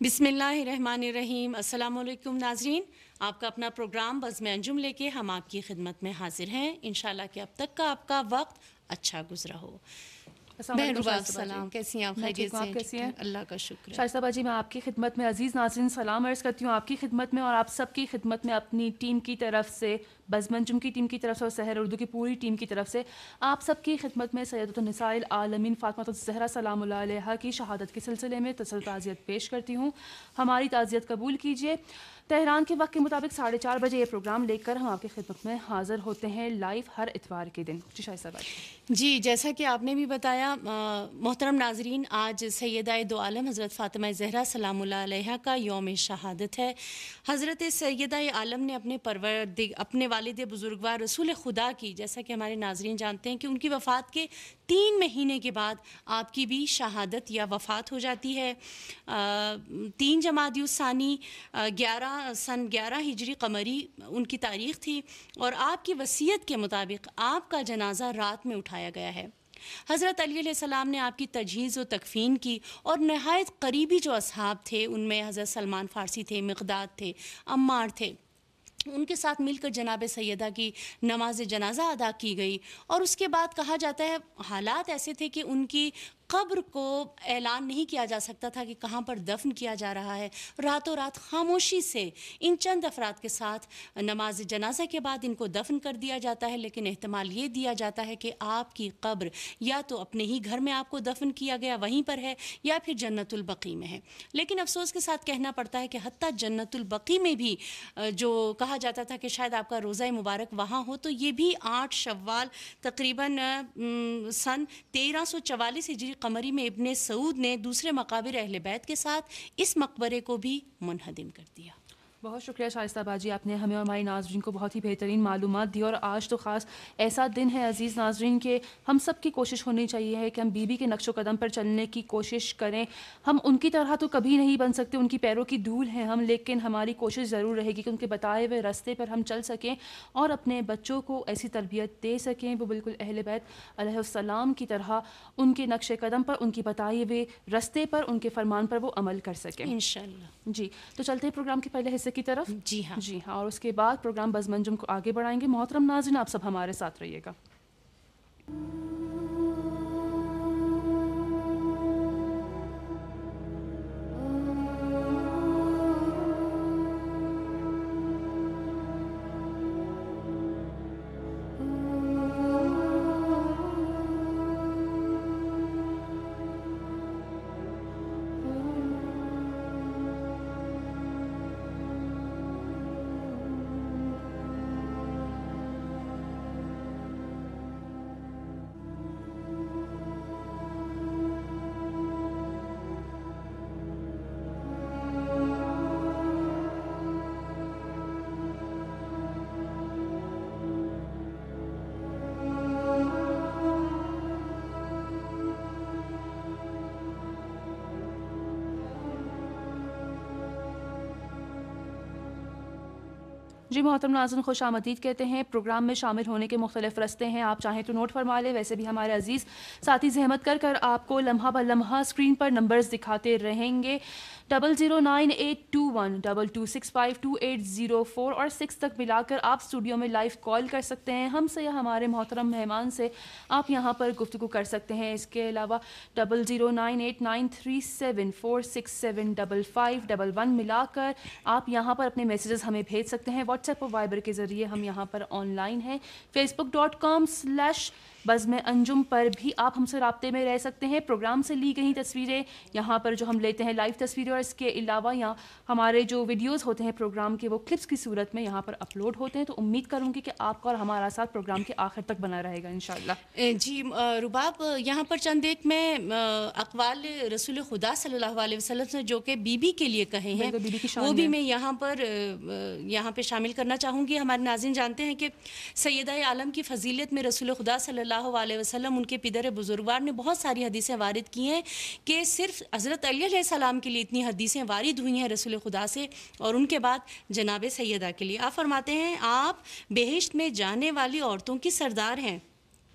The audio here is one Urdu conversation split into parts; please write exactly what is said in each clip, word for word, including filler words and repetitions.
بسم اللہ الرحمن الرحیم۔ السلام علیکم ناظرین، آپ کا اپنا پروگرام بزم انجم لے کے ہم آپ کی خدمت میں حاضر ہیں۔ انشاءاللہ کہ اب تک کا آپ کا وقت اچھا گزرا ہو۔ السلام، کیسی ہیں آپ؟ خیریت سے؟ کیسی ہیں؟ اللہ کا شکر ہے۔ شائستہ باجی، میں آپ کی خدمت میں عزیز ناظرین سلام عرض کرتی ہوں، آپ کی خدمت میں اور آپ سب کی خدمت میں اپنی ٹیم کی طرف سے، بزم انجم کی ٹیم کی طرف سے اور سحر اردو کی پوری ٹیم کی طرف سے آپ سب کی خدمت میں سیدۃ النساء العالمین فاطمہ الزہرا سلام اللہ علیہا کی شہادت کے سلسلے میں تصل تعزیت پیش کرتی ہوں۔ ہماری تعزیت قبول کیجیے۔ تہران کے وقت کے مطابق ساڑھے چار بجے یہ پروگرام لے کر ہم آپ کی خدمت میں حاضر ہوتے ہیں لائیو ہر اتوار کے دن۔ جی شائستہ باجی۔ جی، جیسا کہ آپ نے بھی بتایا محترم ناظرین، آج سیدہ دو عالم حضرت فاطمہ زہرا سلام اللہ علیہا کا یوم شہادت ہے۔ حضرت سیدہ عالم نے اپنے پروردگ اپنے والد بزرگوار رسول خدا کی، جیسا کہ ہمارے ناظرین جانتے ہیں کہ ان کی وفات کے تین مہینے کے بعد آپ کی بھی شہادت یا وفات ہو جاتی ہے۔ تین جمادی الثانی گیارہ سن گیارہ ہجری قمری ان کی تاریخ تھی، اور آپ کی وصیت کے مطابق آپ کا جنازہ رات میں اٹھایا گیا ہے۔ حضرت علی علیہ السلام نے آپ کی تجہیز و تکفین کی، اور نہایت قریبی جو اصحاب تھے ان میں حضرت سلمان فارسی تھے، مقداد تھے، عمار تھے، ان کے ساتھ مل کر جناب سیدہ کی نماز جنازہ ادا کی گئی۔ اور اس کے بعد کہا جاتا ہے حالات ایسے تھے کہ ان کی قبر کو اعلان نہیں کیا جا سکتا تھا کہ کہاں پر دفن کیا جا رہا ہے۔ راتوں رات خاموشی سے ان چند افراد کے ساتھ نماز جنازہ کے بعد ان کو دفن کر دیا جاتا ہے، لیکن احتمال یہ دیا جاتا ہے کہ آپ کی قبر یا تو اپنے ہی گھر میں آپ کو دفن کیا گیا وہیں پر ہے، یا پھر جنت البقیع میں ہے۔ لیکن افسوس کے ساتھ کہنا پڑتا ہے کہ حتیٰ جنت البقیع میں بھی جو کہا جاتا تھا کہ شاید آپ کا روضہ مبارک وہاں ہو، تو یہ بھی آٹھ شوال تقریباً سن تیرہ سو چوالیس ہجری قمری میں ابن سعود نے دوسرے مقابر اہل بیت کے ساتھ اس مقبرے کو بھی منہدم کر دیا۔ بہت شکریہ شائستہ باجی، آپ نے ہمیں اور ہماری ناظرین کو بہت ہی بہترین معلومات دی۔ اور آج تو خاص ایسا دن ہے عزیز ناظرین کہ ہم سب کی کوشش ہونی چاہیے ہے کہ ہم بی بی کے نقش و قدم پر چلنے کی کوشش کریں۔ ہم ان کی طرح تو کبھی نہیں بن سکتے، ان کی پیروں کی دھول ہیں ہم، لیکن ہماری کوشش ضرور رہے گی کہ ان کے بتائے ہوئے راستے پر ہم چل سکیں اور اپنے بچوں کو ایسی تربیت دے سکیں وہ بالکل اہل بیت علیہ السلام کی طرح ان کے نقش قدم پر، ان کی بتائے ہوئے راستے پر، ان کے فرمان پر وہ عمل کر سکیں انشاءاللہ۔ جی، تو چلتے ہیں پروگرام کے پہلے حصے کی طرف۔ جی ہاں جی ہاں، اور اس کے بعد پروگرام بزم انجم کو آگے بڑھائیں گے۔ محترم ناظرین، آپ سب ہمارے ساتھ رہیے گا۔ جی محترم ناظرین، خوش آمدید کہتے ہیں۔ پروگرام میں شامل ہونے کے مختلف راستے ہیں، آپ چاہیں تو نوٹ فرما لیں، ویسے بھی ہمارے عزیز ساتھی زحمت کر کر آپ کو لمحہ بہ لمحہ اسکرین پر نمبرز دکھاتے رہیں گے۔ Double zero nine eight two one double two six five two eight zero four اور سکس تک ملا کر آپ اسٹوڈیو میں لائیو کال کر سکتے ہیں ہم سے یا ہمارے محترم مہمان سے آپ یہاں پر گفتگو کر سکتے ہیں۔ اس کے علاوہ double zero nine eight nine three seven four six seven double five double one ملا کر آپ یہاں پر اپنے میسیجز ہمیں بھیج سکتے ہیں۔ واٹس ایپ اور وائبر کے ذریعے ہم یہاں پر آن لائن ہیں۔ Facebook dot com slash Bazm Anjum پر بھی آپ ہم سے رابطے میں رہ سکتے ہیں۔ پروگرام سے لی گئی تصویریں یہاں پر جو ہم لیتے ہیں لائیو تصویریں، اور اس کے علاوہ یہاں ہمارے جو ویڈیوز ہوتے ہیں پروگرام کے وہ کلپس کی صورت میں یہاں پر اپلوڈ ہوتے ہیں۔ تو امید کروں گی کہ آپ کا اور ہمارا ساتھ پروگرام کے آخر تک بنا رہے گا انشاءاللہ۔ جی رباب، یہاں پر چند ایک میں اقوال رسول خدا صلی اللہ علیہ وسلم سے جو کہ بی بی کے لیے کہے ہیں وہ بھی میں یہاں پر یہاں پہ شامل کرنا چاہوں گی۔ ہمارے ناظرین جانتے ہیں کہ سیدہ عالم کی فضیلت میں رسول خدا صلی اللہ علیہ وسلم، ان کے پدر بزرگوار نے بہت ساری حدیثیں وارد کی ہیں کہ صرف حضرت علی علیہ السلام کے لیے اتنی حدیثیں وارد ہوئی ہیں رسول خدا سے، اور ان کے بعد جناب سیدہ کے لیے۔ آپ فرماتے ہیں آپ بہشت میں جانے والی عورتوں کی سردار ہیں۔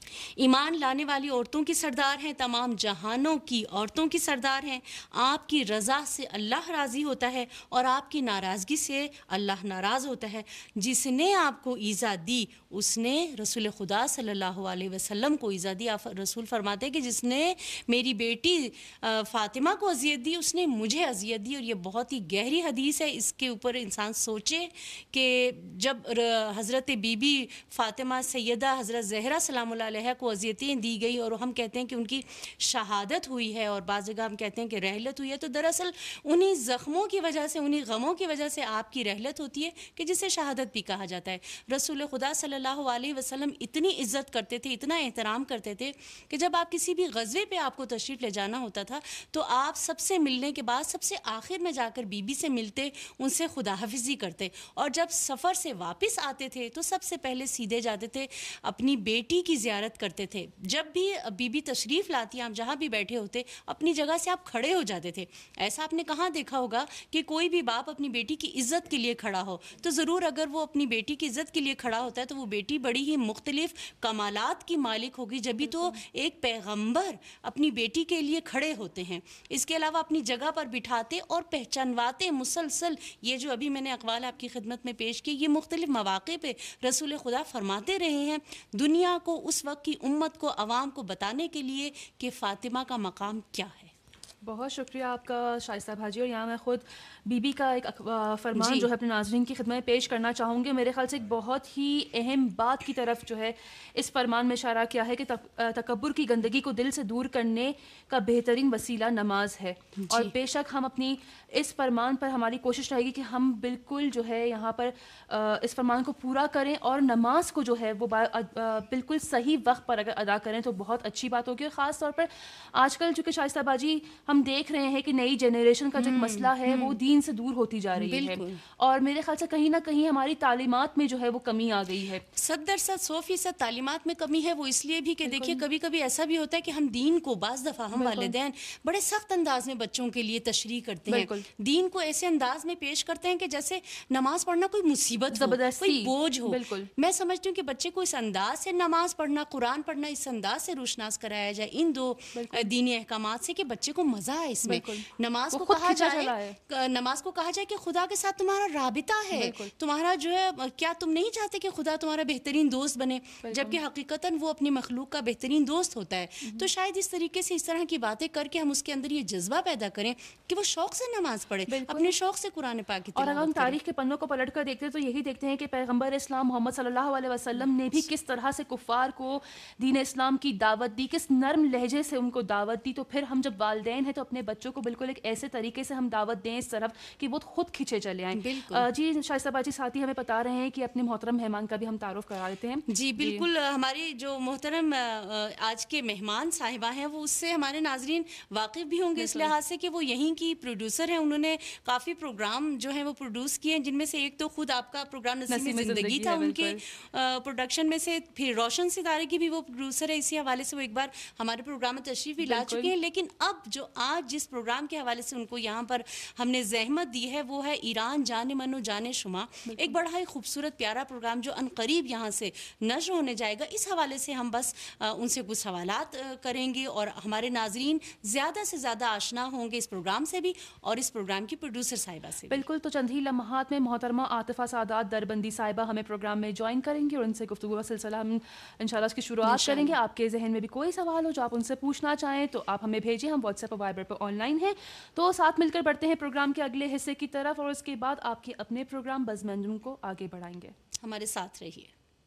ایمان لانے والی عورتوں کی سردار ہیں, تمام جہانوں کی عورتوں کی سردار ہیں. آپ کی رضا سے اللہ راضی ہوتا ہے اور آپ کی ناراضگی سے اللہ ناراض ہوتا ہے. جس نے آپ کو ایذا دی اس نے رسول خدا صلی اللہ علیہ وسلم کو ایذا دی. رسول فرماتے ہیں کہ جس نے میری بیٹی فاطمہ کو اذیت دی اس نے مجھے اذیت دی. اور یہ بہت ہی گہری حدیث ہے, اس کے اوپر انسان سوچے کہ جب حضرت بی بی فاطمہ سیدہ حضرت زہرا سلام اللہ علیہ کو اذیتیں دی گئی اور ہم کہتے ہیں کہ ان کی شہادت ہوئی ہے اور بعض جگہ ہم کہتے ہیں کہ رحلت ہوئی ہے, تو دراصل انہی زخموں کی وجہ سے, انہی غموں کی وجہ سے آپ کی رحلت ہوتی ہے کہ جسے شہادت بھی کہا جاتا ہے. رسول خدا صلی اللہ علیہ وسلم اتنی عزت کرتے تھے, اتنا احترام کرتے تھے کہ جب آپ کسی بھی غزوے پہ آپ کو تشریف لے جانا ہوتا تھا تو آپ سب سے ملنے کے بعد سب سے آخر میں جا کر بی بی سے ملتے, ان سے خدا حافظی کرتے, اور جب سفر سے واپس آتے تھے تو سب سے پہلے سیدھے جاتے تھے اپنی بیٹی کی زیارت کرتے تھے. جب بھی بی بی تشریف لاتی, آپ جہاں بھی بیٹھے ہوتے اپنی جگہ سے آپ کھڑے ہو جاتے تھے. ایسا آپ نے کہاں دیکھا ہوگا کہ کوئی بھی باپ اپنی بیٹی کی عزت کے لیے کھڑا ہو, تو ضرور اگر وہ اپنی بیٹی کی عزت کے لیے کھڑا ہوتا ہے تو وہ بیٹی بڑی ہی مختلف کمالات کی مالک ہوگی, جبھی تو ایک پیغمبر اپنی بیٹی کے لیے کھڑے ہوتے ہیں. اس کے علاوہ اپنی جگہ پر بٹھاتے اور پہچانواتے مسلسل. یہ جو ابھی میں نے اقوال آپ کی خدمت میں پیش کی, یہ مختلف مواقع پہ رسول خدا فرماتے رہے ہیں دنیا کو, اس وقت کی امت کو, عوام کو بتانے کے لیے کہ فاطمہ کا مقام کیا ہے. بہت شکریہ آپ کا شائستہ بھاجی. اور یہاں میں خود بی بی کا ایک فرمان جی. جو ہے اپنے ناظرین کی خدمت میں پیش کرنا چاہوں گی. میرے خیال سے ایک بہت ہی اہم بات کی طرف جو ہے اس فرمان میں اشارہ کیا ہے کہ تکبر کی گندگی کو دل سے دور کرنے کا بہترین وسیلہ نماز ہے. جی. اور بے شک ہم اپنی اس فرمان پر ہماری کوشش رہے گی کہ ہم بالکل جو ہے یہاں پر اس فرمان کو پورا کریں اور نماز کو جو ہے وہ بالکل صحیح وقت پر اگر ادا کریں تو بہت اچھی بات ہوگی. اور خاص طور پر آج کل چونکہ شائستہ باجی ہم دیکھ رہے ہیں کہ نئی جنریشن کا جو مسئلہ ہے وہ دین سے دور ہوتی جا رہی ہے, اور میرے خیال سے کہیں نہ کہیں ہماری تعلیمات میں جو ہے وہ کمی آ گئی ہے. صد درصد سو فیصد تعلیمات میں کمی ہے. وہ اس لیے بھی کہ دیکھیے کبھی کبھی ایسا بھی ہوتا ہے کہ ہم دین کو بعض دفعہ ہم والدین بڑے سخت انداز میں بچوں کے لیے تشریح کرتے ہیں, دین کو ایسے انداز میں پیش کرتے ہیں کہ جیسے نماز پڑھنا کوئی مصیبت ہو, کوئی بوجھ ہو. میں سمجھتی ہوں کہ بچے کو اس انداز سے نماز پڑھنا, قرآن پڑھنا اس انداز سے روشناس کرایا جائے ان دو دینی احکامات سے کہ بچے کو مزہ آئے اس میں. نماز کو کہا جائے نماز کو کہا جائے کہ خدا کے ساتھ تمہارا رابطہ ہے, تمہارا جو ہے کیا تم نہیں چاہتے کہ خدا تمہارا بہترین دوست بنے, جبکہ حقیقتاً وہ اپنی مخلوق کا بہترین دوست ہوتا ہے. تو شاید اس طریقے سے اس طرح کی باتیں کر کے ہم اس کے اندر یہ جذبہ پیدا کریں کہ وہ شوق سے نماز پڑھے, اپنے شوق سے قرآن پاک کی تلاوت کرے. اور اگر ہم تاریخ کے پنوں کو پلٹ کر دیکھتے ہیں تو یہی دیکھتے ہیں کہ پیغمبر اسلام محمد صلی اللہ علیہ وسلم نے بھی کس طرح سے کفار کو دین اسلام کی دعوت دی, کس نرم لہجے سے ان کو دعوت دی. تو پھر ہم جب والدین ہیں تو اپنے بچوں کو بالکل ایک ایسے طریقے سے ہم دعوت دیں اس طرف کہ وہ خود کھینچے چلے آئیں. جی شائستہ باجی ساتھی ہمیں بتا رہے ہیں کہ اپنے محترم مہمان کا بھی ہم تعارف کرا دیتے ہیں. جی بالکل, ہماری جو محترم آج کے مہمان صاحبہ ہیں وہ اس سے ہمارے ناظرین واقف بھی ہوں گے اس لحاظ سے کہ وہ یہیں کی پروڈیوسر ہیں. انہوں نے کافی پروگرام جو ہیں وہ پروڈیوس کیے ہیں, جن میں سے ایک تو خود آپ کا پروگرام نسیم زندگی تھا ان کے پروڈکشن میں سے, پھر روشن ستارے کی بھی وہ پروڈیوسر ہے. اسی حوالے سے وہ ایک بار ہمارے پروگرام میں تشریف بھی لا چکے ہیں. لیکن اب جو آج جس پروگرام کے حوالے سے ان کو یہاں پر ہم نے زحمت دی ہے وہ ہے ایران جانے منو جانے شما, ایک بڑا ہی خوبصورت پیارا پروگرام جو ان قریب یہاں سے نشر ہونے جائے گا. اس حوالے سے ہم بس ان سے کچھ سوالات کریں گے اور ہمارے ناظرین زیادہ سے زیادہ آشنا ہوں گے اس پروگرام سے بھی اور اس پروگرام کی پروڈیوسر صاحبہ سے. بالکل, تو چند ہی لمحات میں محترمہ عاطفہ سعادات دربندی صاحبہ ہمیں پروگرام میں جوائن کریں گے اور ان سے گفتگو کا سلسلہ ہم انشاءاللہ اس کی شروعات کریں گے. آپ کے ذہن میں بھی کوئی سوال ہو جو آپ ان سے پوچھنا چاہیں تو آپ ہمیں بھیجیں, ہم واٹس ایپ اور وائبر پر آن لائن ہیں. تو ساتھ مل کر بڑھتے ہیں پروگرام کے اگلے حصے کی طرف اور اس کے بعد آپ کے اپنے پروگرام بزم انجم کو آگے بڑھائیں گے. ہمارے ساتھ رہیے.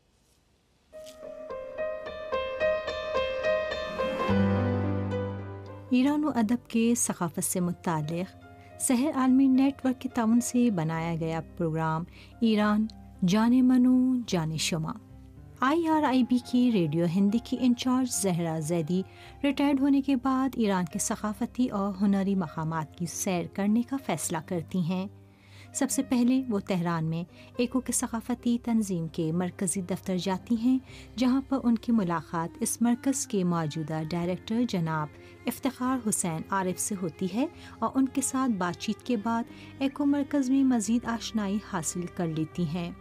ایران و ادب کے ثقافت سے متعلق سحر عالمی نیٹ ورک کے تعاون سے بنایا گیا پروگرام ایران جانے منو جانے شما. آئی آر آئی بی کی ریڈیو ہندی کی انچارج زہرا زیدی ریٹائرڈ ہونے کے بعد ایران کے ثقافتی اور ہنری مقامات کی سیر کرنے کا فیصلہ کرتی ہیں. سب سے پہلے وہ تہران میں ایکو کے ثقافتی تنظیم کے مرکزی دفتر جاتی ہیں, جہاں پر ان کی ملاقات اس مرکز کے موجودہ ڈائریکٹر جناب افتخار حسین عارف سے ہوتی ہے اور ان کے ساتھ بات چیت کے بعد ایکو مرکز میں مزید آشنائی حاصل کر لیتی ہیں.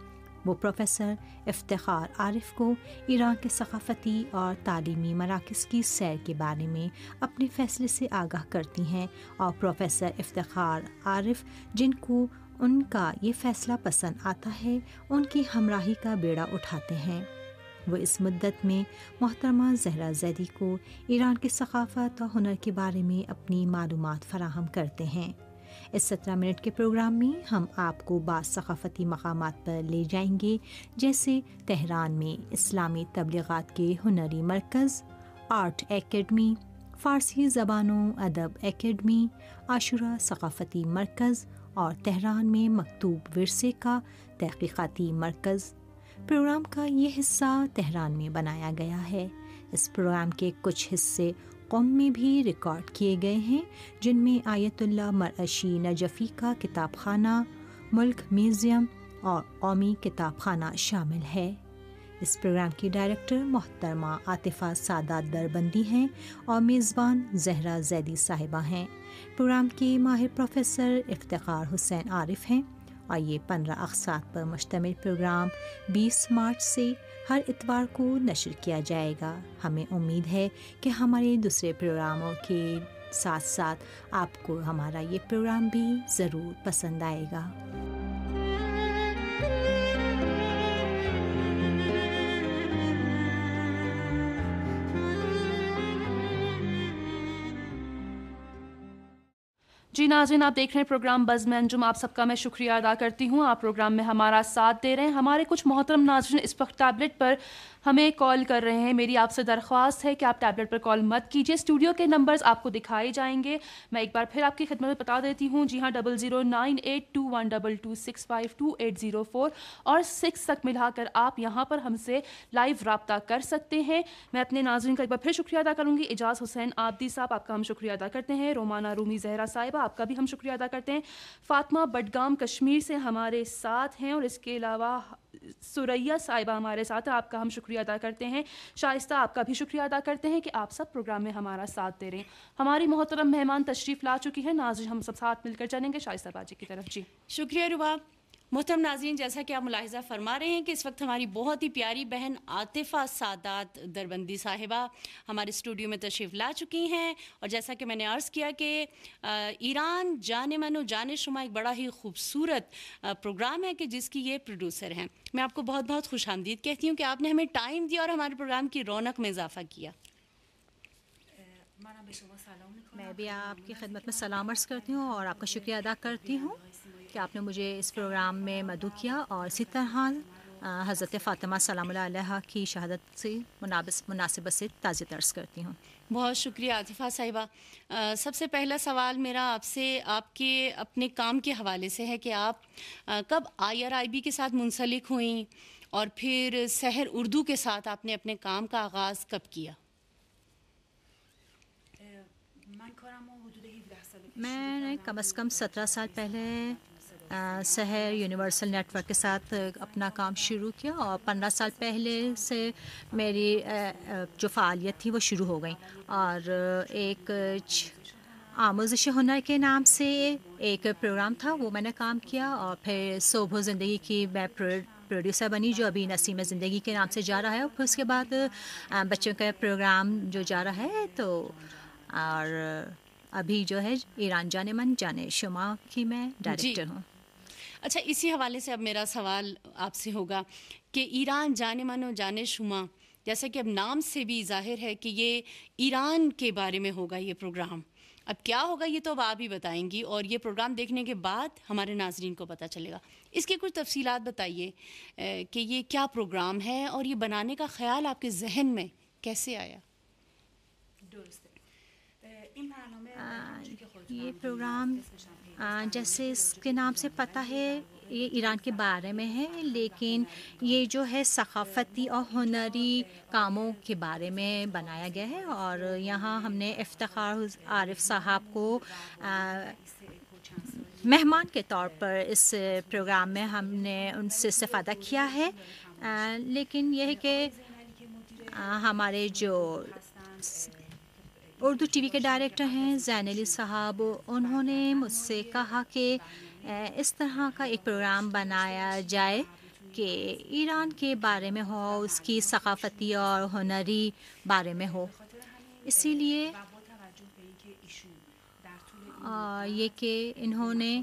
वो प्रोफेसर इफ्तिखार आरिफ को ईरान के सकाफ़ती और तालीमी मराकज़ की सैर के बारे में अपने फ़ैसले से आगाह करती हैं और प्रोफेसर इफ्तिखार आरिफ जिनको उनका ये फ़ैसला पसंद आता है उनकी हमराही का बेड़ा उठाते हैं। वो इस मुद्दत में मोहतरमा ज़हरा ज़ैदी को ईरान की सकाफ़त और हुनर के बारे में अपनी मालूमात फ़राहम करते हैं। इस सत्रह मिनट के प्रोग्राम में हम आपको बाज़ सकाफ़ती मकामात पर ले जाएंगे, जैसे तेहरान में इस्लामी तबलीगात के हुनरी मरकज़, आर्ट एकेडमी, फ़ारसी ज़बानों अदब एकेडमी, आशुरा सकाफ़ती मरकज़ और तेहरान में मकतूब विरसे का तहक़ीक़ाती मरकज़। प्रोग्राम का ये हिस्सा तेहरान में बनाया गया है। इस प्रोग्राम के कुछ हिस्से कौम में भी रिकॉर्ड किए गए हैं, जिनमें आयतुल्लाह मरअशी नजफ़ी का किताब खाना, मुल्क म्यूज़ियम और कौमी किताब खाना शामिल है। इस प्रोग्राम की डायरेक्टर मोहतरमा आतिफ़ा सादात दरबंदी हैं और मेज़बान ज़हरा ज़ैदी साहिबा हैं। प्रोग्राम के माहिर प्रोफेसर इफ्तिखार हुसैन आरिफ हैं और ये पंद्रह अक़सात पर मुश्तमिल प्रोग्राम बीस मार्च से हर इतवार को नशर किया जाएगा। हमें उम्मीद है कि हमारे दूसरे प्रोग्रामों के साथ साथ आपको हमारा ये प्रोग्राम भी ज़रूर पसंद आएगा। जी नाज़रीन, आप देख रहे हैं प्रोग्राम बज़ में अंजुम। आप सबका मैं शुक्रिया अदा करती हूँ, आप प्रोग्राम में हमारा साथ दे रहे हैं। हमारे कुछ मोहतरम नाज़रीन इस वक्त टैबलेट पर हमें कॉल कर रहे हैं। मेरी आपसे दरख्वास्त है कि आप टैबलेट पर कॉल मत कीजिए। स्टूडियो के नंबर्स आपको दिखाए जाएंगे। मैं एक बार फिर आपकी खिदमत में बता देती हूँ। जी हाँ, double zero nine eight two one double two six five two eight zero four और सिक्स तक मिलाकर आप यहाँ पर हमसे लाइव रब्ता कर सकते हैं। मैं अपने नाज़रीन का एक बार फिर शुक्रिया अदा करूँगी। एजाज़ हुसैन आबदी साहब, आपका हम शुक्रिया अदा करते हैं। रोमाना रूमी ज़हरा साहिबा, आपका भी हम शुक्रिया अदा करते हैं। फ़ातिमा बडगाम कश्मीर से हमारे साथ हैं और इसके अलावा सुरैया साहिबा हमारे साथ है, आपका हम शुक्रिया अदा करते हैं। शाइस्ता, आपका भी शुक्रिया अदा करते हैं कि आप सब प्रोग्राम में हमारा साथ दे रहे हैं। हमारी मोहतरम मेहमान तशरीफ़ ला चुकी है। नाज़रीन, हम सब साथ मिलकर चलेंगे शाइस्ता बाजी की तरफ। जी शुक्रिया रुबा। मोहतरम नाज़रीन, जैसा कि आप मुलाहिज़ा फरमा रहे हैं कि इस वक्त हमारी बहुत ही प्यारी बहन आतिफ़ा सादात दरबंदी साहिबा हमारे स्टूडियो में तशरीफ़ ला चुकी हैं और जैसा कि मैंने अर्ज़ किया कि ईरान जाने मानो जाने शुमा एक बड़ा ही खूबसूरत प्रोग्राम है कि जिसकी ये प्रोड्यूसर हैं। मैं आपको बहुत बहुत खुश आमदीद कहती हूँ कि आपने हमें टाइम दिया और हमारे प्रोग्राम की रौनक में इजाफ़ा किया। मैं भी आपकी खिदमत में सलाम अर्ज़ करती हूँ और आपका शुक्रिया अदा करती हूँ कि आपने मुझे इस प्रोग्राम में मदद किया और इसी तरह हज़रत फ़ातिमा सलामुल्लाह अलैहा की शहादत से मुनासिबत से ताज़ियत अर्ज़ करती हूँ। बहुत शुक्रिया आतिफ़ा साहिबा। सबसे पहला सवाल मेरा आपसे आपके अपने काम के हवाले से है कि आप आ, कब आई आर आई बी के साथ मुंसलिक हुई और फिर सहर उर्दू के साथ आपने अपने काम का आगाज़ कब किया? मैंने कम अज़ कम सत्रह साल पहले सहर यूनिवर्सल नेटवर्क के साथ अपना काम शुरू किया और पंद्रह साल पहले से मेरी जो फ़ालियत थी वो शुरू हो गई और एक आमोज़िश हुनर के नाम से एक प्रोग्राम था, वो मैंने काम किया और फिर सोबो ज़िंदगी की मैं प्रोड्यूसर बनी जो अभी नसीम ज़िंदगी के नाम से जा रहा है और फिर उसके बाद बच्चों का प्रोग्राम जो जा रहा है तो और अभी जो है ईरान जाने मन जाने शुमा की मैं डायरेक्टर हूँ। अच्छा, इसी हवाले से अब मेरा सवाल आपसे होगा कि ईरान जाने मानो जाने शुमा, जैसा कि अब नाम से भी ज़ाहिर है कि ये ईरान के बारे में होगा ये प्रोग्राम। अब क्या होगा ये तो अब आप ही बताएंगी और ये प्रोग्राम देखने के बाद हमारे नाज़रीन को पता चलेगा। इसकी कुछ तफसीलात बताइए कि ये क्या प्रोग्राम है और ये बनाने का ख़्याल आपके जहन में कैसे आया? ये प्रोग्राम जैसे इसके नाम से पता है ये ईरान के बारे में है, लेकिन ये जो है सकाफ़ती और हुनरी कामों के बारे में बनाया गया है और यहाँ हमने इफ्तिखार आरिफ साहब को मेहमान के तौर पर इस प्रोग्राम में हमने उनसे इस्तेफ़ादा किया है। आ, लेकिन यह है कि हमारे जो उर्दू टीवी के डायरेक्टर हैं ज़ैन अली साहब, उन्होंने मुझसे कहा कि इस तरह का एक प्रोग्राम बनाया जाए کہ ایران کے بارے میں ہو، اس کی ثقافتی اور ہنری بارے میں ہو. اسی لیے یہ کہ انہوں نے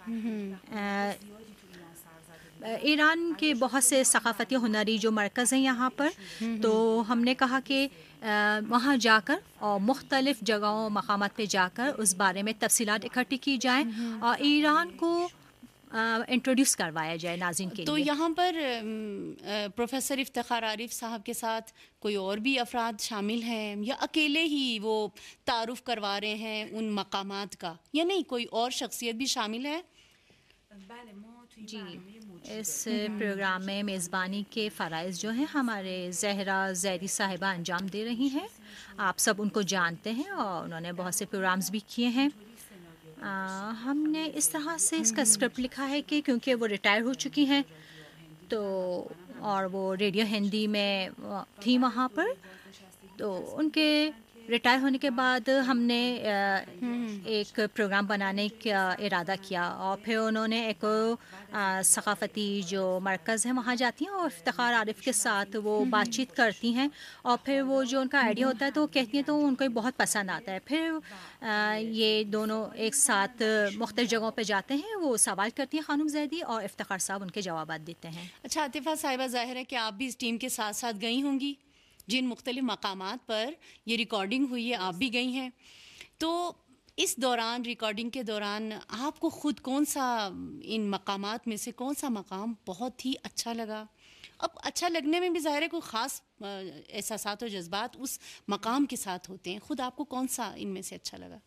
ایران کے بہت سے ثقافتی ہنری جو مرکز ہیں یہاں پر، تو ہم نے کہا کہ وہاں جا کر اور مختلف جگہوں مقامات پہ جا کر اس بارے میں تفصیلات اکٹھی کی جائیں اور ایران کو انٹروڈیوس کروایا جائے ناظرین کے لیے. تو یہاں پر پروفیسر افتخار عارف صاحب کے ساتھ کوئی اور بھی افراد شامل ہیں یا اکیلے ہی وہ تعارف کروا رہے ہیں ان مقامات کا، یا نہیں کوئی اور شخصیت بھی شامل ہے؟ جی، اس پروگرام میں میزبانی کے فرائض جو ہیں ہمارے زہرا زیدی صاحبہ انجام دے رہی ہیں. آپ سب ان کو جانتے ہیں اور انہوں نے بہت سے پروگرامز بھی کیے ہیں. آ, ہم نے اس طرح سے اس کا اسکرپٹ لکھا ہے کہ کیونکہ وہ ریٹائر ہو چکی ہیں تو اور وہ ریڈیو ہندی میں تھی وہاں پر، تو ان کے ریٹائر ہونے کے بعد ہم نے ایک پروگرام بنانے کا ارادہ کیا اور پھر انہوں نے ایک ثقافتی جو مرکز ہے وہاں جاتی ہیں اور افتخار عارف کے ساتھ وہ بات چیت کرتی ہیں اور پھر وہ جو ان کا آئیڈیا ہوتا ہے تو وہ کہتی ہیں تو ان کو بہت پسند آتا ہے. پھر یہ دونوں ایک ساتھ مختلف جگہوں پہ جاتے ہیں، وہ سوال کرتی ہیں خانم زیدی اور افتخار صاحب ان کے جوابات دیتے ہیں. اچھا عاطفہ صاحبہ، ظاہر ہے کہ آپ بھی اس ٹیم کے ساتھ ساتھ گئی ہوں گی، جن مختلف مقامات پر یہ ریکارڈنگ ہوئی ہے آپ بھی گئی ہیں. تو اس دوران ریکارڈنگ کے دوران آپ کو خود کون سا ان مقامات میں سے کون سا مقام بہت ہی اچھا لگا؟ اب اچھا لگنے میں بھی ظاہر ہے کوئی خاص احساسات و جذبات اس مقام کے ساتھ ہوتے ہیں. خود آپ کو کون سا ان میں سے اچھا لگا؟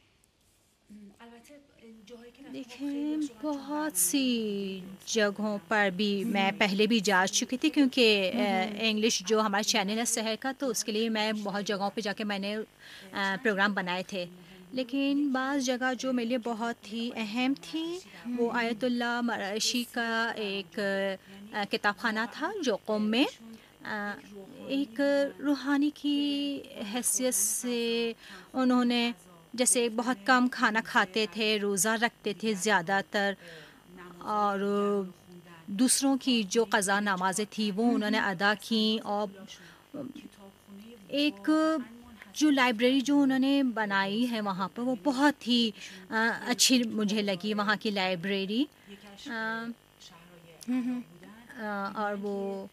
دیکھیں، بہت سی جگہوں پر بھی میں پہلے بھی جا چکی تھی کیونکہ انگلش جو ہمارا چینل ہے سحر کا، تو اس کے لیے میں بہت جگہوں پہ جا کے میں نے پروگرام بنائے تھے. لیکن بعض جگہ جو میرے لیے بہت ہی اہم تھی وہ آیت اللہ مرعشی کا ایک کتاب خانہ تھا جو قم میں ایک روحانی کی حیثیت سے انہوں نے جیسے بہت کم کھانا کھاتے تھے، روزہ رکھتے تھے زیادہ تر، اور دوسروں کی جو قضا نمازیں تھیں وہ انہوں نے ادا کیں. اور ایک جو لائبریری جو انہوں نے بنائی ہے وہاں پر وہ بہت ہی اچھی مجھے لگی وہاں کی لائبریری. اور وہ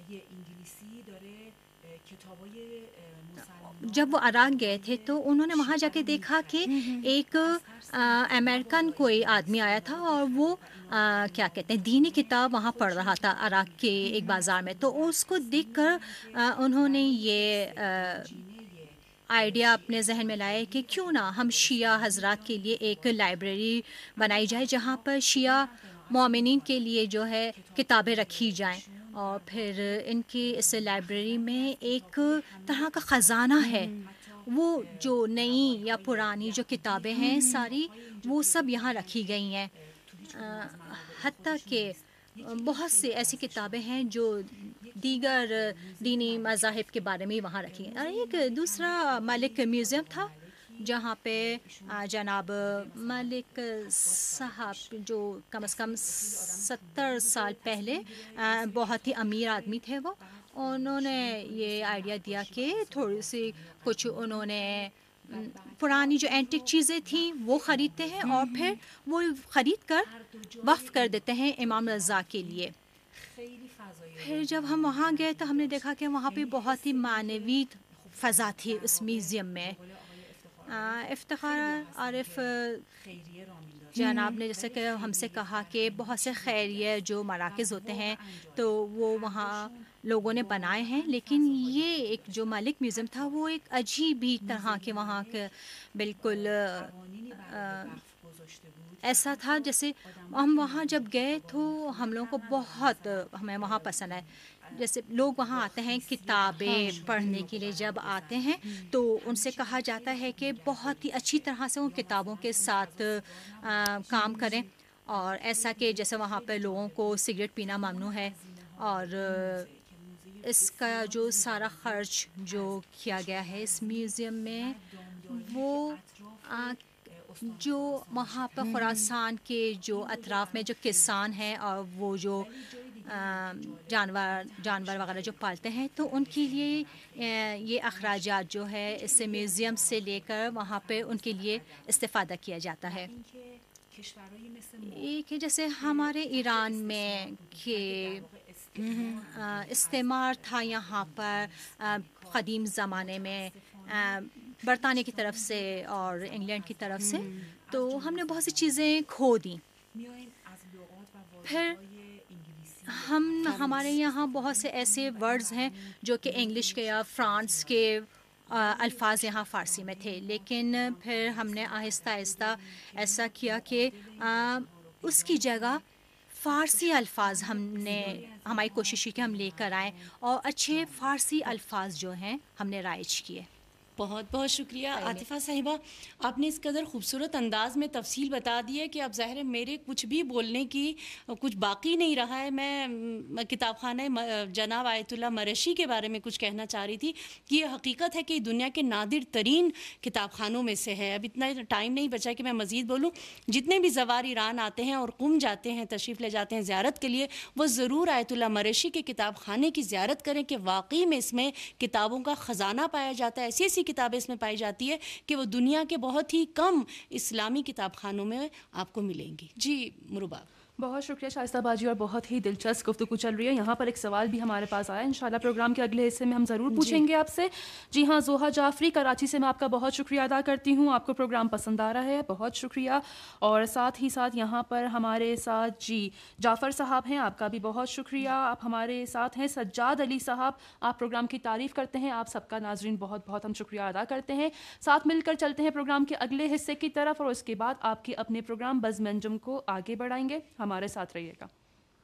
جب وہ عراق گئے تھے تو انہوں نے وہاں جا کے دیکھا کہ ایک امریکن کوئی آدمی آیا تھا اور وہ کیا کہتے ہیں دینی کتاب وہاں پڑھ رہا تھا عراق کے ایک بازار میں. تو اس کو دیکھ کر انہوں نے یہ آئیڈیا اپنے ذہن میں لائے کہ کیوں نہ ہم شیعہ حضرات کے لیے ایک لائبریری بنائی جائے جہاں پر شیعہ مومنین کے لیے جو ہے کتابیں رکھی جائیں. اور پھر ان کی اس لائبریری میں ایک طرح کا خزانہ ہے، وہ جو نئی یا پرانی جو کتابیں ہیں ساری وہ سب یہاں رکھی گئی ہیں. حتیٰ کہ بہت سی ایسی کتابیں ہیں جو دیگر دینی مذاہب کے بارے میں وہاں رکھی ہیں. اور ایک دوسرا ملک میوزیم تھا جہاں پہ جناب ملک صاحب جو کم از کم ستر سال پہلے بہت ہی امیر آدمی تھے، وہ انہوں نے یہ آئیڈیا دیا کہ تھوڑی سی کچھ انہوں نے پرانی جو اینٹک چیزیں تھیں وہ خریدتے ہیں اور پھر وہ خرید کر وقف کر دیتے ہیں امام رضا کے لیے. پھر جب ہم وہاں گئے تو ہم نے دیکھا کہ وہاں پہ بہت ہی معنوی فضا تھی اس میوزیم میں. افتخار عارف جناب نے جیسے کہ ہم سے کہا کہ بہت سے خیریہ جو مراکز ہوتے ہیں تو وہ وہاں لوگوں نے بنائے ہیں، لیکن یہ ایک جو ملک میوزیم تھا وہ ایک عجیب ہی طرح کے وہاں کے بالکل ایسا تھا جیسے ہم وہاں جب گئے تو ہم لوگوں کو بہت ہمیں وہاں پسند آئے. جیسے لوگ وہاں آتے ہیں کتابیں پڑھنے کے لیے، جب آتے ہیں تو ان سے کہا جاتا ہے کہ بہت ہی اچھی طرح سے ان کتابوں کے ساتھ آ, کام کریں، اور ایسا کہ جیسے وہاں پہ لوگوں کو سگریٹ پینا ممنوع ہے. اور اس کا جو سارا خرچ جو کیا گیا ہے اس میوزیم میں وہ آ, جو وہاں پہ خراسان کے جو اطراف میں جو کسان ہیں اور وہ جو جانور جانور وغیرہ جو پالتے ہیں تو ان کے لیے یہ اخراجات جو ہے اس سے میوزیم سے لے کر وہاں پہ ان کے لیے استفادہ کیا جاتا ہے. ایک ہے جیسے ہمارے ایران میں کہ استعمار تھا یہاں پر قدیم زمانے میں برطانیہ کی طرف سے اور انگلینڈ کی طرف سے, تو ہم نے بہت سی چیزیں کھو دیں. پھر ہم ہمارے یہاں بہت سے ایسے ورڈز ہیں جو کہ انگلش کے یا فرانس کے الفاظ یہاں فارسی میں تھے, لیکن پھر ہم نے آہستہ آہستہ ایسا کیا کہ اس کی جگہ فارسی الفاظ ہم نے ہماری کوشش کی کہ ہم لے کر آئیں اور اچھے فارسی الفاظ جو ہیں ہم نے رائج کیے. بہت بہت شکریہ عاطفہ صاحبہ, آپ نے اس قدر خوبصورت انداز میں تفصیل بتا دی ہے کہ اب ظاہر ہے میرے کچھ بھی بولنے کی کچھ باقی نہیں رہا ہے. میں کتاب خانہ جناب آیت اللہ مرشی کے بارے میں کچھ کہنا چاہ رہی تھی کہ یہ حقیقت ہے کہ دنیا کے نادر ترین کتاب خانوں میں سے ہے. اب اتنا ٹائم نہیں بچا کہ میں مزید بولوں. جتنے بھی زوار ایران آتے ہیں اور قم جاتے ہیں, تشریف لے جاتے ہیں زیارت کے لیے, وہ ضرور آیت اللہ مرشی کے کتاب خانے کی زیارت کریں کہ واقعی میں اس میں کتابوں کا خزانہ پایا جاتا ہے. ایسی ایسی کتابیں اس میں پائی جاتی ہے کہ وہ دنیا کے بہت ہی کم اسلامی کتاب خانوں میں آپ کو ملیں گی. جی مروبہ. بہت شکریہ شائستہ باجی, اور بہت ہی دلچسپ گفتگو چل رہی ہے. یہاں پر ایک سوال بھی ہمارے پاس آیا, انشاءاللہ پروگرام کے اگلے حصے میں ہم ضرور پوچھیں گے آپ سے. جی ہاں, زوہا جعفری کراچی سے, میں آپ کا بہت شکریہ ادا کرتی ہوں. آپ کو پروگرام پسند آ رہا ہے, بہت شکریہ. اور ساتھ ہی ساتھ یہاں پر ہمارے ساتھ جی جعفر صاحب ہیں, آپ کا بھی بہت شکریہ. آپ ہمارے ساتھ ہیں سجاد علی صاحب, آپ پروگرام کی تعریف کرتے ہیں. آپ سب کا ناظرین بہت بہت ہم شکریہ ادا کرتے ہیں. ساتھ مل کر چلتے ہیں پروگرام کے اگلے حصے کی طرف, اور اس کے بعد آپ کے اپنے پروگرام بزم انجم کو آگے بڑھائیں گے. ہمارے ساتھ رہیے گا.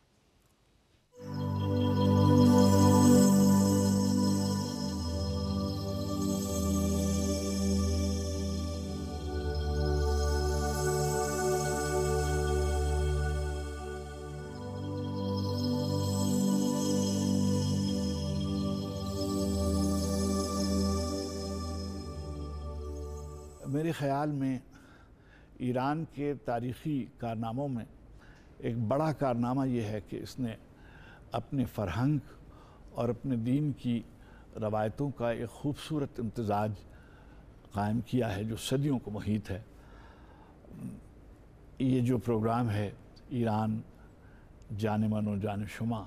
میرے خیال میں ایران کے تاریخی کارناموں میں ایک بڑا کارنامہ یہ ہے کہ اس نے اپنے فرہنگ اور اپنے دین کی روایتوں کا ایک خوبصورت امتزاج قائم کیا ہے جو صدیوں کو محیط ہے. یہ جو پروگرام ہے ایران جان من و جان شما,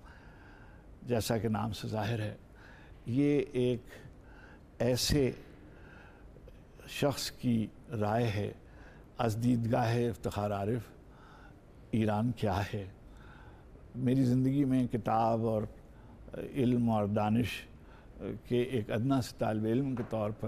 جیسا کہ نام سے ظاہر ہے, یہ ایک ایسے شخص کی رائے ہے از دیدگاہ افتخار عارف ایران کیا ہے. میری زندگی میں کتاب اور علم اور دانش کے ایک ادنا سے طالب علم کے طور پر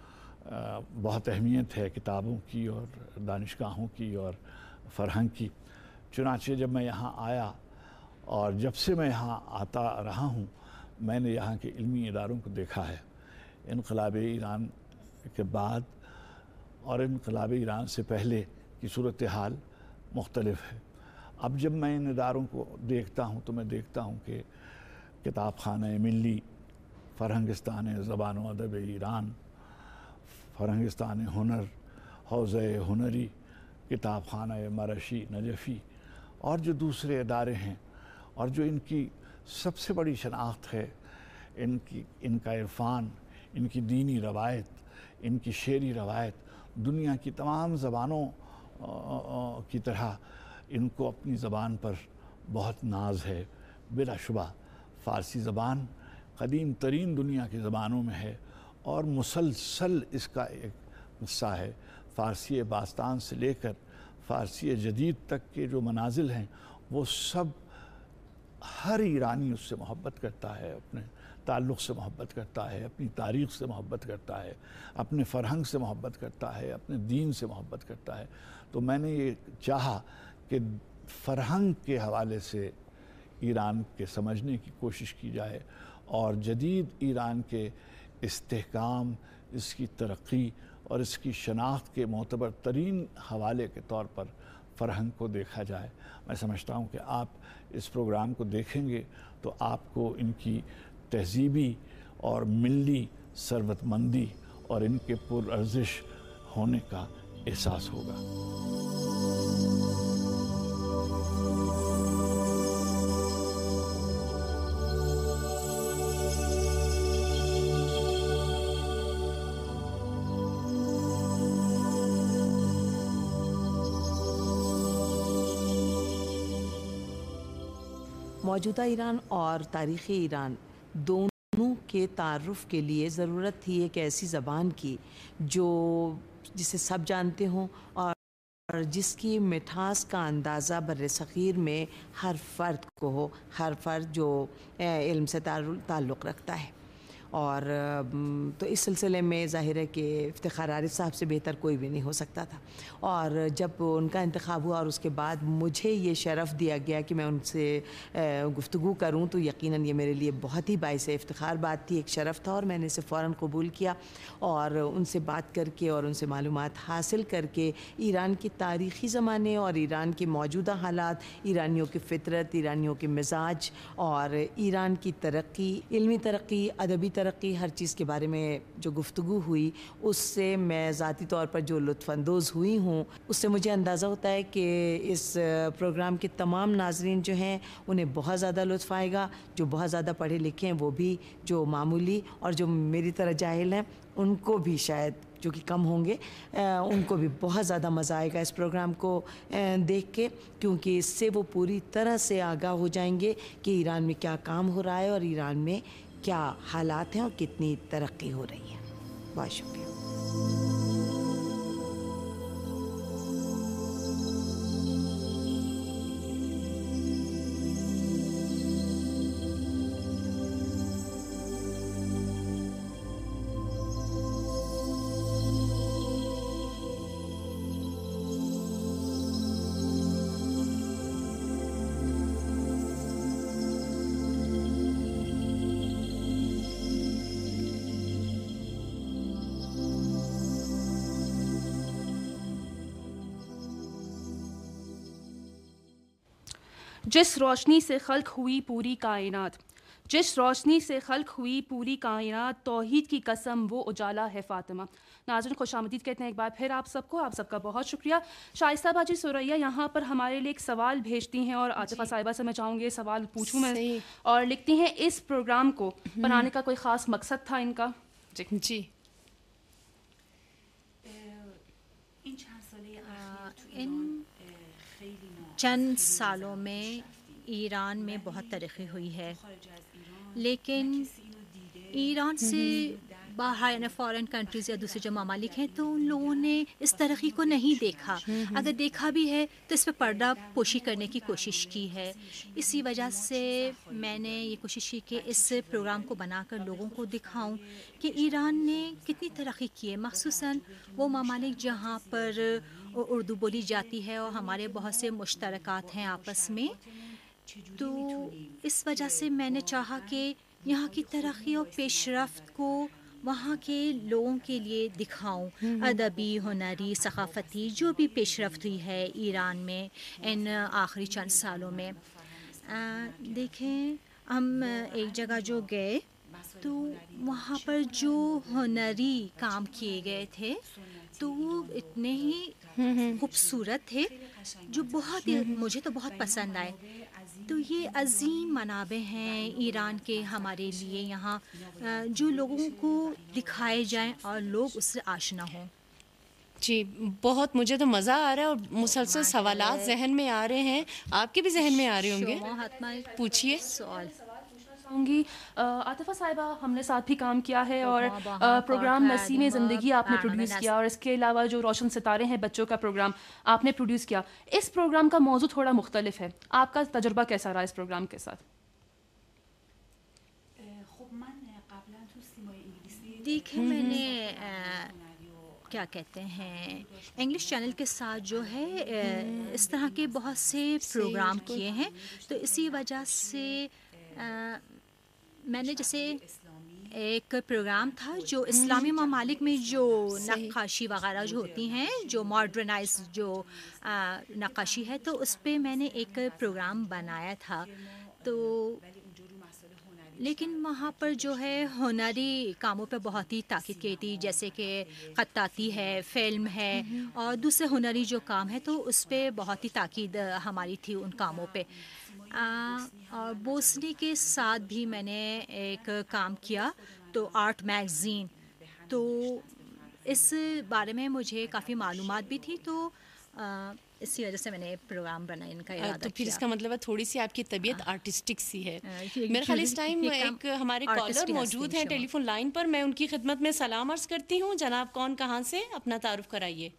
بہت اہمیت ہے کتابوں کی اور دانشگاہوں کی اور فرہنگ کی. چنانچہ جب میں یہاں آیا اور جب سے میں یہاں آتا رہا ہوں, میں نے یہاں کے علمی اداروں کو دیکھا ہے. انقلاب ایران کے بعد اور انقلاب ایران سے پہلے کی صورتحال مختلف ہے. اب جب میں ان اداروں کو دیکھتا ہوں تو میں دیکھتا ہوں کہ کتاب خانہ ملی, فرہنگستان زبان و ادب ایران, فرہنگستان ہنر, حوزہ ہنری, کتاب خانہ مرشی نجفی, اور جو دوسرے ادارے ہیں, اور جو ان کی سب سے بڑی شناخت ہے ان کی ان کا عرفان, ان کی دینی روایت, ان کی شعری روایت. دنیا کی تمام زبانوں کی طرح ان کو اپنی زبان پر بہت ناز ہے. بلا شبہ فارسی زبان قدیم ترین دنیا کی زبانوں میں ہے اور مسلسل اس کا ایک قصہ ہے. فارسی باستان سے لے کر فارسی جدید تک کے جو منازل ہیں وہ سب, ہر ایرانی اس سے محبت کرتا ہے, اپنے تعلق سے محبت کرتا ہے, اپنی تاریخ سے محبت کرتا ہے, اپنے فرہنگ سے محبت کرتا ہے, اپنے دین سے محبت کرتا ہے. تو میں نے یہ چاہا کہ فرہنگ کے حوالے سے ایران کے سمجھنے کی کوشش کی جائے اور جدید ایران کے استحکام, اس کی ترقی اور اس کی شناخت کے معتبر ترین حوالے کے طور پر فرہنگ کو دیکھا جائے. میں سمجھتا ہوں کہ آپ اس پروگرام کو دیکھیں گے تو آپ کو ان کی تہذیبی اور ملی ثروت مندی اور ان کے پر ارزش ہونے کا احساس ہوگا. موجودہ ایران اور تاریخی ایران دونوں کے تعارف کے لیے ضرورت تھی ایک ایسی زبان کی جو جسے سب جانتے ہوں اور اور جس کی مٹھاس کا اندازہ بر صغیر میں ہر فرد کو ہو، ہر فرد جو علم سے تعلق رکھتا ہے. اور تو اس سلسلے میں ظاہر ہے کہ افتخار عارف صاحب سے بہتر کوئی بھی نہیں ہو سکتا تھا. اور جب ان کا انتخاب ہوا اور اس کے بعد مجھے یہ شرف دیا گیا کہ میں ان سے گفتگو کروں تو یقیناً یہ میرے لیے بہت ہی باعث افتخار بات تھی، ایک شرف تھا، اور میں نے اسے فوراً قبول کیا اور ان سے بات کر کے اور ان سے معلومات حاصل کر کے ایران کے تاریخی زمانے اور ایران کے موجودہ حالات، ایرانیوں کی فطرت، ایرانیوں کے مزاج اور ایران کی ترقی، علمی ترقی، ادبی ترقی، ہر چیز کے بارے میں جو گفتگو ہوئی اس سے میں ذاتی طور پر جو لطف اندوز ہوئی ہوں اس سے مجھے اندازہ ہوتا ہے کہ اس پروگرام کے تمام ناظرین جو ہیں انہیں بہت زیادہ لطف آئے گا. جو بہت زیادہ پڑھے لکھے ہیں وہ بھی، جو معمولی اور جو میری طرح جاہل ہیں ان کو بھی، شاید جو کہ کم ہوں گے، ان کو بھی بہت زیادہ مزہ آئے گا اس پروگرام کو دیکھ کے، کیونکہ اس سے وہ پوری طرح سے آگاہ ہو جائیں گے کہ ایران میں کیا کام ہو رہا ہے اور ایران میں کیا حالات ہیں اور کتنی ترقی ہو رہی ہے. بہت شکریہ. جس روشنی سے خلق ہوئی پوری کائنات، جس روشنی سے خلق ہوئی پوری کائنات، توحید کی قسم وہ اجالا ہے فاطمہ. ناظرین خوش آمدید کہتے ہیں ایک بار پھر آپ سب کو. آپ سب کا بہت شکریہ. شائستہ باجی سوریا یہاں پر ہمارے لیے ایک سوال بھیجتی ہیں اور عاطفہ صاحبہ سے میں چاہوں گی سوال پوچھوں میں، اور لکھتی ہیں اس پروگرام کو بنانے کا کوئی خاص مقصد تھا ان کا؟ جی جی ان چند سالوں میں ایران میں بہت ترقی ہوئی ہے، لیکن ایران سے باہر یعنی فارن کنٹریز یا دوسرے جو ممالک ہیں تو ان لوگوں نے اس ترقی کو نہیں دیکھا. اگر دیکھا بھی ہے تو اس پہ پردہ پوشی کرنے کی کوشش کی ہے. اسی وجہ سے میں نے یہ کوشش کی کہ اس پروگرام کو بنا کر لوگوں کو دکھاؤں کہ ایران نے کتنی ترقی کی ہے، مخصوصاً وہ ممالک جہاں پر اردو بولی جاتی ہے اور ہمارے بہت سے مشترکات ہیں آپس میں. تو اس وجہ سے میں نے چاہا کہ یہاں کی ترقی اور پیش رفت کو وہاں کے لوگوں کے لیے دکھاؤں، ادبی، ہنری، ثقافتی جو بھی پیش رفت ہوئی ہے ایران میں ان آخری چند سالوں میں. دیکھیں ہم ایک جگہ جو گئے تو وہاں پر جو ہنری کام کیے گئے تھے تو وہ اتنے ہی خوبصورت تھے جو بہت مجھے تو بہت پسند آئے. تو یہ عظیم منابع ہیں ایران کے ہمارے لیے یہاں جو لوگوں کو دکھائے جائیں اور لوگ اس سے آشنا ہوں. جی بہت مجھے تو مزہ آ رہا ہے اور مسلسل سوالات ذہن میں آ رہے ہیں. آپ کے بھی ذہن میں آ رہے ہوں گے، پوچھیے. سوال چاہوں گی عاطفہ صاحبہ، ہم نے ساتھ بھی کام کیا ہے اور پروگرام نسیم زندگی آپ نے پروڈیوس کیا، اور اس کے علاوہ جو روشن ستارے ہیں بچوں کا پروگرام آپ نے پروڈیوس کیا. اس پروگرام کا موضوع تھوڑا مختلف ہے، آپ کا تجربہ کیسا رہا اس پروگرام کے ساتھ؟ دیکھیں میں نے کیا کہتے ہیں انگلش چینل کے ساتھ جو ہے اس طرح کے بہت سے پروگرام کیے ہیں، تو اسی وجہ سے میں نے جیسے ایک پروگرام تھا جو اسلامی ممالک میں جو نقاشی وغیرہ جو ہوتی ہیں، جو ماڈرنائز جو نقاشی ہے، تو اس پہ میں نے ایک پروگرام بنایا تھا. تو لیکن وہاں پر جو ہے ہنری کاموں پہ بہت ہی تاکید کی تھی، جیسے کہ خطاطی ہے، فلم ہے اور دوسرے ہنری جو کام ہے، تو اس پہ بہت ہی تاکید ہماری تھی ان کاموں پہ. اور بوسنی کے ساتھ بھی میں نے ایک کام کیا، تو آرٹ میگزین، تو اس بارے میں مجھے کافی معلومات بھی تھی. تو اسی وجہ سے میں نے پروگرام بنایا ان کا ارادہ تو پھر کیا. اس کا مطلب ہے تھوڑی سی آپ کی طبیعت آرٹسٹک سی ہے. میرے خیال اس ٹائم ایک ہمارے کالر موجود ہیں ٹیلی فون لائن پر, میں ان کی خدمت میں سلام عرض کرتی ہوں. جناب کون کہاں سے, اپنا تعارف کرائیے.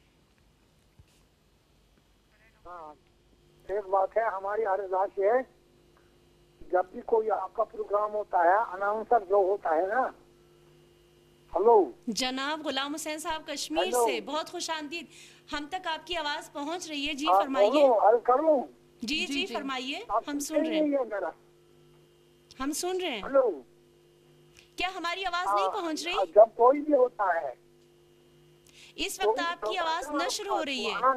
ہاں ایک بات ہے ہماری عرض ہے, جب بھی کوئی آپ کا پروگرام ہوتا ہے اناؤنسر جو ہوتا ہے نا. ہلو جناب غلام حسین صاحب کشمیر سے, بہت خوش آمدید. ہم تک آپ کی آواز پہنچ رہی ہے. جی فرمائیے. جی جی فرمائیے, ہم سن رہے ہیں, ہم سن رہے ہیں. ہلو کیا ہماری آواز نہیں پہنچ رہی؟ جب کوئی بھی ہوتا ہے اس وقت آپ کی آواز نشر ہو رہی ہے.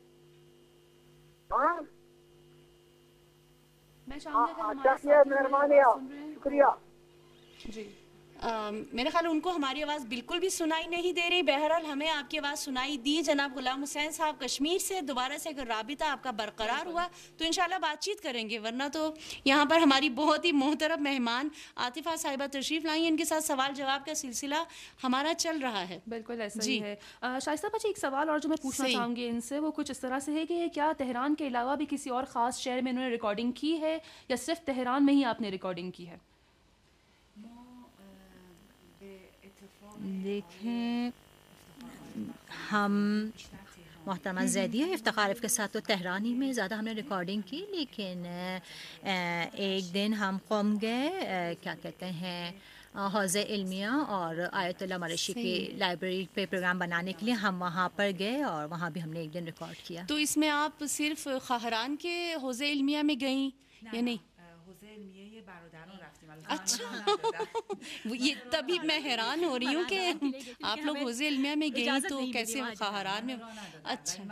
میں چاہوں گا کہ مہربانی, شکریہ. جی میرے خیال ان کو ہماری آواز بالکل بھی سنائی نہیں دے رہی. بہرحال ہمیں آپ کی آواز سنائی دی. جناب غلام حسین صاحب کشمیر سے, دوبارہ سے اگر رابطہ آپ کا برقرار ہوا تو انشاءاللہ بات چیت کریں گے, ورنہ تو یہاں پر ہماری بہت ہی محترم مہمان عاطفہ صاحبہ تشریف لائی ہیں, ان کے ساتھ سوال جواب کا سلسلہ ہمارا چل رہا ہے. بالکل ایسا ہی ہے. شائستہ باجی ایک سوال اور جو میں پوچھنا چاہوں گی ان سے, وہ کچھ اس طرح سے ہے کہ کیا تہران کے علاوہ بھی کسی اور خاص شہر میں انہوں نے ریکارڈنگ کی ہے, یا صرف تہران میں ہی آپ نے ریکارڈنگ کی ہے؟ دیکھیں ہم محترمہ زیدیہ افتخارف کے ساتھ تو تہرانی میں زیادہ ہم نے ریکارڈنگ کی, لیکن ایک دن ہم قوم گئے کیا کہتے ہیں حوض علمیہ اور آیت اللہ مرشی کی لائبریری پہ پروگرام بنانے کے لیے ہم وہاں پر گئے, اور وہاں بھی ہم نے ایک دن ریکارڈ کیا. تو اس میں آپ صرف خاہران کے حوض علمیہ میں گئیں یا نہیں؟ اچھا, یہ تبھی میں حیران ہو رہی ہوں کہ آپ لوگ حوض علمیہ میں گئی تو کیسے خاہران میں. اچھا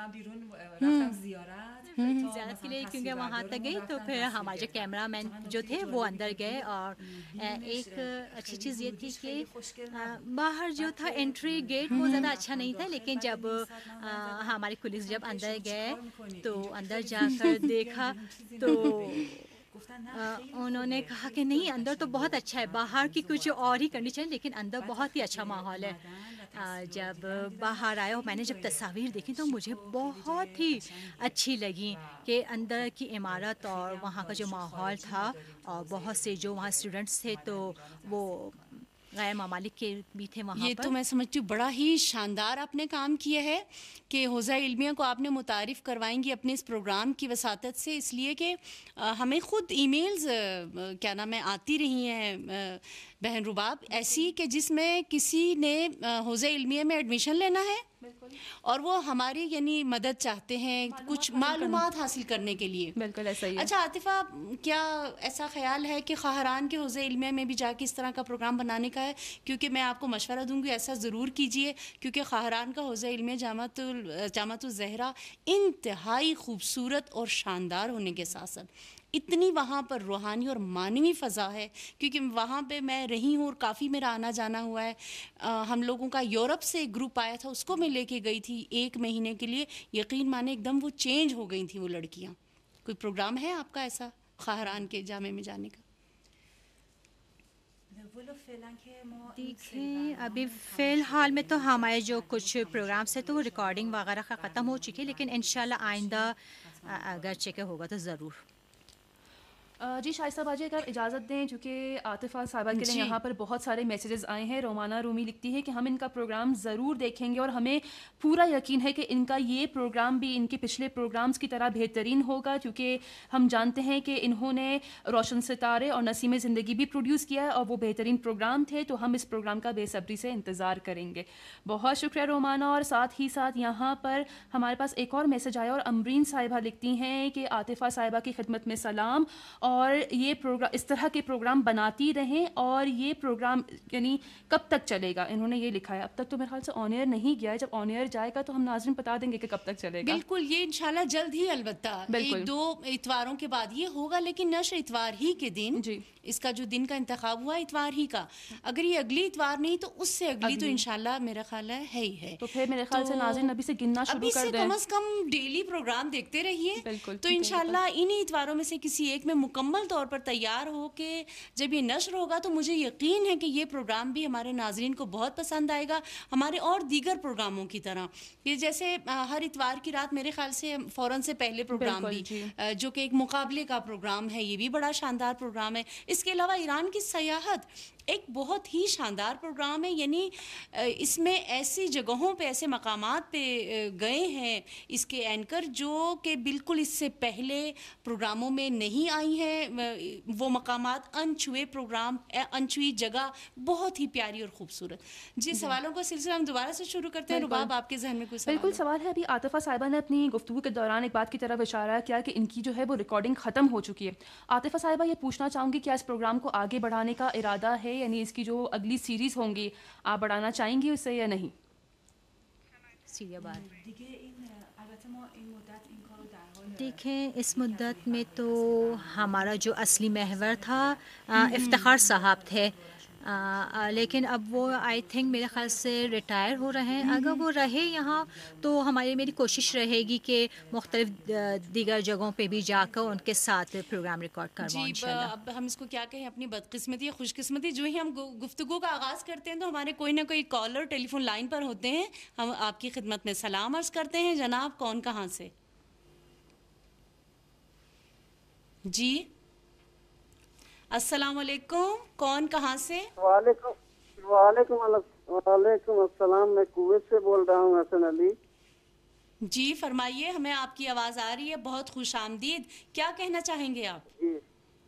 زیارت کے لیے, کیونکہ وہاں تک گئی تو پھر ہمارے جو کیمرہ مین جو تھے وہ اندر گئے, اور ایک اچھی چیز یہ تھی کہ باہر جو تھا انٹری گیٹ وہ زیادہ اچھا نہیں تھا, لیکن جب ہمارے پولیس جب اندر گئے تو اندر جا کر دیکھا تو انہوں نے کہا کہ نہیں اندر تو بہت اچھا ہے, باہر کی کچھ اور ہی کنڈیشن, لیکن اندر بہت ہی اچھا ماحول ہے. جب باہر آئے اور میں نے جب تصاویر دیکھی تو مجھے بہت ہی اچھی لگی کہ اندر کی عمارت اور وہاں کا جو ماحول تھا, اور بہت سے جو وہاں اسٹوڈنٹس تھے تو وہ غیر ممالک کے بھی تھے وہاں یہ پر. تو میں سمجھتی ہوں بڑا ہی شاندار آپ نے کام کیا ہے کہ حوزہ علمیہ کو آپ نے متعارف کروائیں گی اپنے اس پروگرام کی وساطت سے, اس لیے کہ ہمیں خود ای میلز کیا نام ہے آتی رہی ہیں بہن رباب ایسی کہ جس میں کسی نے حوزہ علمیہ میں ایڈمیشن لینا ہے اور وہ ہماری یعنی مدد چاہتے ہیں کچھ معلومات حاصل کرنے کے لیے. بالکل ایسا ہی ہے. اچھا عاطفہ, کیا ایسا خیال ہے کہ خاہران کے حوزہ علمیہ میں بھی جا کے اس طرح کا پروگرام بنانے کا ہے؟ کیونکہ میں آپ کو مشورہ دوں گی ایسا ضرور کیجئے, کیونکہ خاہران کا حوزہ علمیہ جامعۃ جامعۃ الزہرا انتہائی خوبصورت اور شاندار ہونے کے ساتھ ساتھ اتنی وہاں پر روحانی اور معنوی فضا ہے, کیونکہ وہاں پہ میں رہی ہوں اور کافی میرا آنا جانا ہوا ہے. ہم لوگوں کا یورپ سے ایک گروپ آیا تھا, اس کو میں لے کے گئی تھی ایک مہینے کے لیے, یقین مانے ایک دم وہ چینج ہو گئی تھیں وہ لڑکیاں. کوئی پروگرام ہے آپ کا ایسا خاہران کے جامع میں جانے کا؟ دیکھیں ابھی فی الحال میں تو ہمارے جو کچھ پروگرامس ہیں تو وہ ریکارڈنگ وغیرہ کا ختم ہو چکی ہے, لیکن انشاءاللہ آئندہ اگر چیک ہوگا تو ضرور. جی شائستہ باجی اگر اجازت دیں, چونکہ عاطفہ صاحبہ کے لیے یہاں پر بہت سارے میسیجز آئے ہیں. رومانہ رومی لکھتی ہے کہ ہم ان کا پروگرام ضرور دیکھیں گے اور ہمیں پورا یقین ہے کہ ان کا یہ پروگرام بھی ان کے پچھلے پروگرامز کی طرح بہترین ہوگا, کیونکہ ہم جانتے ہیں کہ انہوں نے روشن ستارے اور نسیم زندگی بھی پروڈیوس کیا ہے اور وہ بہترین پروگرام تھے, تو ہم اس پروگرام کا بے صبری سے انتظار کریں گے. بہت شکریہ رومانہ. اور ساتھ ہی ساتھ یہاں پر ہمارے پاس ایک اور میسج آیا, اور امرین صاحبہ لکھتی ہیں کہ عاطفہ صاحبہ کی خدمت میں سلام, اور یہ پروگرام اس طرح کے پروگرام بناتی رہیں, اور یہ پروگرام یعنی کب تک چلے گا؟ انہوں نے یہ لکھا ہے. اب تک تو میرے خیال سے آن ایئر نہیں گیا ہے, جب آن ایئر جائے گا تو ہم ناظرین بتا دیں گے کہ کب تک چلے گا. بالکل, یہ انشاءاللہ جلد ہی, البتہ ایک دو اتواروں کے بعد یہ ہوگا, لیکن نشر اتوار ہی کے دن. جی اس کا جو دن کا انتخاب ہوا اتوار ہی کا, اگر یہ اگلی اتوار نہیں تو اس سے اگلی تو انشاءاللہ میرا خیال ہے ہے ہی ہے. تو پھر میرے خیال سے ناظرین ابھی سے گننا شروع کر دیں, کم از کم ڈیلی پروگرام دیکھتے رہیے, تو انشاءاللہ انہی اتواروں میں سے کسی ایک میں مکمل مکمل طور پر تیار ہو کہ جب یہ نشر ہوگا تو مجھے یقین ہے کہ یہ پروگرام بھی ہمارے ناظرین کو بہت پسند آئے گا، ہمارے اور دیگر پروگراموں کی طرح. یہ جیسے ہر اتوار کی رات میرے خیال سے فوراً سے پہلے پروگرام بھی جو کہ ایک مقابلے کا پروگرام ہے، یہ بھی بڑا شاندار پروگرام ہے. اس کے علاوہ ایران کی سیاحت ایک بہت ہی شاندار پروگرام ہے، یعنی اس میں ایسی جگہوں پہ ایسے مقامات پہ گئے ہیں اس کے اینکر جو کہ بالکل اس سے پہلے پروگراموں میں نہیں آئی ہیں. وہ مقامات انچھوئے پروگرام، انچھوئی جگہ، بہت ہی پیاری اور خوبصورت. جی سوالوں کا سلسلہ ہم دوبارہ سے شروع کرتے ہیں. رباب آپ کے ذہن میں کوئی سوال؟ بالکل سوال ہے. ابھی عاطفہ صاحبہ نے اپنی گفتگو کے دوران ایک بات کی طرف اشارہ کیا کہ ان کی جو ہے وہ ریکارڈنگ ختم ہو چکی ہے. عاطفہ صاحبہ یہ پوچھنا چاہوں گی کیا اس پروگرام کو آگے بڑھانے کا ارادہ ہے، یعنی اس کی جو اگلی سیریز ہوں گی آپ بڑھانا چاہیں گی اسے یا نہیں؟ دیکھیں اس مدت میں تو ہمارا جو اصلی محور تھا افتخار صاحب تھے، لیکن اب وہ آئی تھنک میرے خیال سے ریٹائر ہو رہے ہیں. اگر وہ رہے یہاں تو ہماری میری کوشش رہے گی کہ مختلف دیگر جگہوں پہ بھی جا کر ان کے ساتھ پروگرام ریکارڈ کرواؤں انشاءاللہ. اب ہم اس کو کیا کہیں، اپنی بدقسمتی یا خوش قسمتی، جو ہی ہم گفتگو کا آغاز کرتے ہیں تو ہمارے کوئی نہ کوئی کالر ٹیلی فون لائن پر ہوتے ہیں. ہم آپ کی خدمت میں سلام عرض کرتے ہیں. جناب کون کہاں سے؟ جی السلام علیکم، کون کہاں سے؟ وعلیکم وعلیکم وعلیکم السلام. میں کویت سے بول رہا ہوں، حسن علی. جی فرمائیے، ہمیں آپ کی آواز آ رہی ہے. بہت خوش آمدید. کیا کہنا چاہیں گے آپ؟ جی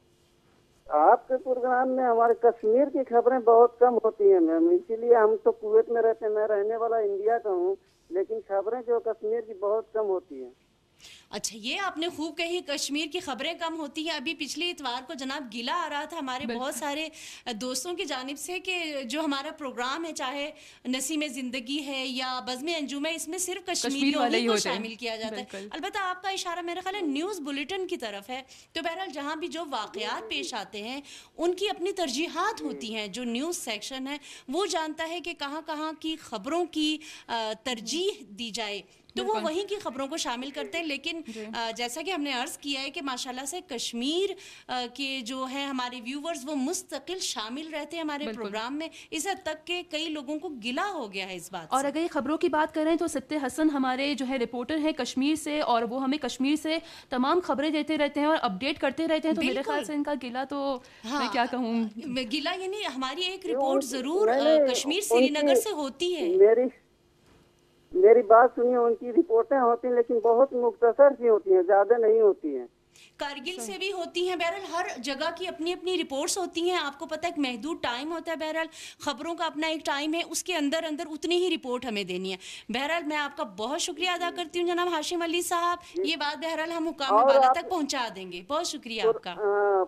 آپ کے پروگرام میں ہمارے کشمیر کی خبریں بہت کم ہوتی ہیں میم، اسی لیے ہم تو کویت میں رہتے ہیں. میں رہنے والا انڈیا کا ہوں، لیکن خبریں جو کشمیر کی بہت کم ہوتی ہیں. اچھا، یہ آپ نے خوب کہی، کشمیر کی خبریں کم ہوتی ہیں. ابھی پچھلی اتوار کو جناب گلہ آ رہا تھا ہمارے بہت سارے دوستوں کی جانب سے کہ جو ہمارا پروگرام ہے، چاہے نسیم زندگی ہے یا بزم انجم ہے، اس میں صرف کشمیریوں ہی کو شامل کیا جاتا ہے. البتہ آپ کا اشارہ میرا خیال ہے نیوز بلیٹن کی طرف ہے. تو بہرحال جہاں بھی جو واقعات پیش آتے ہیں ان کی اپنی ترجیحات ہوتی ہیں. جو نیوز سیکشن ہے وہ جانتا ہے کہ کہاں کہاں کی خبروں کی ترجیح دی جائے، تو وہ وہیں کی خبروں کو شامل کرتے ہیں. لیکن جیسا کہ ہم نے عرض کیا ہے کہ ماشاءاللہ سے کشمیر کے جو ہے ہمارے ویورز وہ مستقل شامل رہتے ہیں ہمارے پروگرام میں، اس حد تک کہ کئی لوگوں کو گلہ ہو گیا ہے اس بات سے. اور اگر یہ خبروں کی بات کریں تو سبت حسن ہمارے جو ہے رپورٹر ہیں کشمیر سے، اور وہ ہمیں کشمیر سے تمام خبریں دیتے رہتے ہیں اور اپڈیٹ کرتے رہتے ہیں. تو میرے خیال سے ان کا گلہ تو میں کیا کہوں، گلہ یعنی ہماری ایک رپورٹ ضرور کشمیر سری نگر سے ہوتی ہے. میری میری بات سنیے، ان کی رپورٹیں ہوتی ہیں لیکن بہت مختصر سی ہوتی ہیں، زیادہ نہیں ہوتی ہیں. کارگل سے بھی ہوتی ہیں. بہرحال ہر جگہ کی اپنی اپنی رپورٹس ہوتی ہیں. آپ کو پتہ ہے ایک محدود ٹائم ہوتا ہے، بہرحال خبروں کا اپنا ایک ٹائم ہے، اس کے اندر اندر اتنی ہی رپورٹ ہمیں دینی ہے. بہرحال میں آپ کا بہت شکریہ ادا کرتی ہوں جناب ہاشم علی صاحب. یہ بات بہرحال ہم حکام بالا تک پہنچا دیں گے. بہت شکریہ آپ کا.